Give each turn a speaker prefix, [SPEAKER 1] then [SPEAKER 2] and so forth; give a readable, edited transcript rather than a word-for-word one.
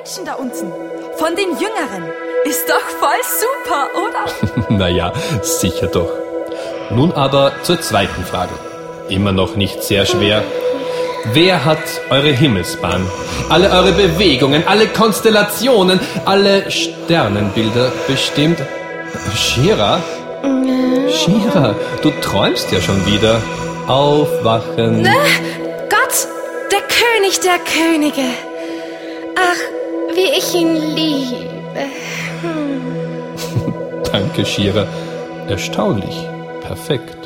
[SPEAKER 1] Menschen da unten. Von den Jüngeren. Ist doch voll super, oder?
[SPEAKER 2] Naja, sicher doch. Nun aber zur zweiten Frage. Immer noch nicht sehr schwer. Wer hat eure Himmelsbahn, alle eure Bewegungen, alle Konstellationen, alle Sternenbilder bestimmt? Shira? Shira, du träumst ja schon wieder. Aufwachen.
[SPEAKER 3] Gott, der König der Könige. Ach, wie ich ihn liebe.
[SPEAKER 2] Danke, Shira. Erstaunlich. Perfekt.